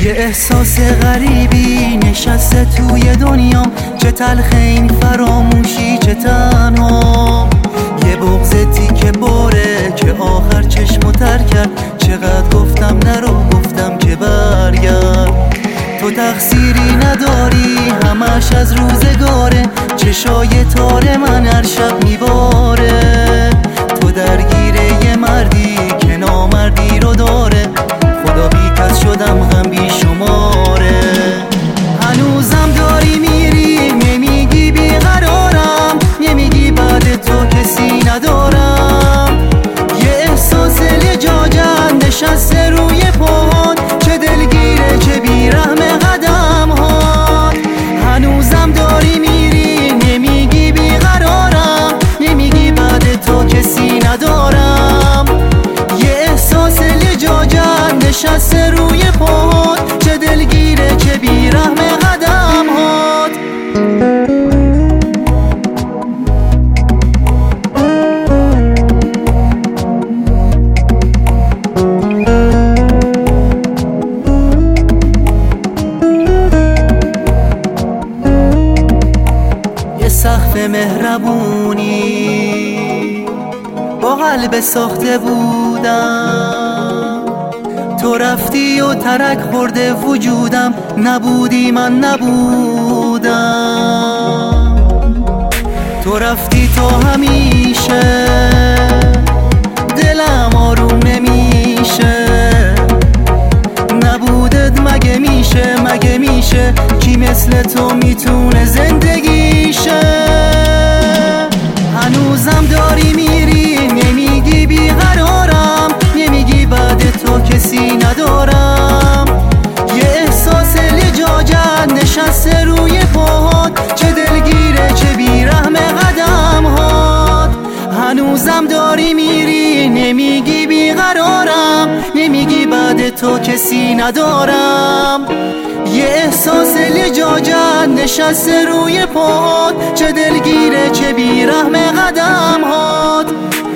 یه احساس غریبی نشسته توی دنیام، چه تلخ این فراموشی چه تنها. یه بغض تیکه باره که آخر چشمو تر کرد، چقدر گفتم نرو گفتم که برگرد. تو تقصیری نداری همش از روزگاره، چشای تار من هر شب میباره. تو درگیره یه مردی که نامردی رو داره، خدا بی کس شدم غم بی شماره. هنوزم داری میری نمیگی بیقرارم، نمیگی بعد تو کسی ندارم. یه احساس لجاجت نشسته روی پاهات، چه دلگیره چه بیرحم قدم هات. هنوزم داری میری نمیگی بیقرارم، نمیگی بعد تو کسی ندارم. یه احساس لجاجت نشسته روی پاهات، چه دلگیره چه بیرحم قدم هات. یه سقف مهربونی با قلب ساخته بودم، تو رفتی و ترک خورده وجودم، نبودی من نبودم. تو رفتی تا همیشه دلم آروم نمیشه، نبودت مگه میشه کی مثل تو میتونه زندگیشه. هنوزم داری میری نمیگی بیقرارم، نمیگی بعد تو کسی ندارم. یه احساس لجاجت نشسته روی پاهات، چه دلگیره چه بیرحم قدم هات. هنوزم داری میری نمیگی بیقرارم، نمیگی بعد تو کسی ندارم. یه احساس لجاجت نشسته روی پاهات، چه دلگیره چه بیرحم قدم هات.